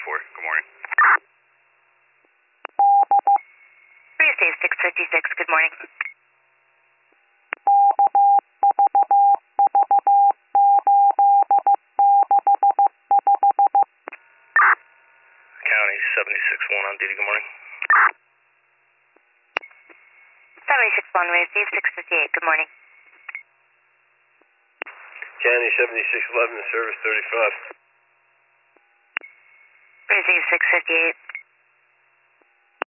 Good morning. Receive 656, good morning. County 761 on duty, good morning. 761, receive 658, good morning. County 7611, service 35. Receive 658.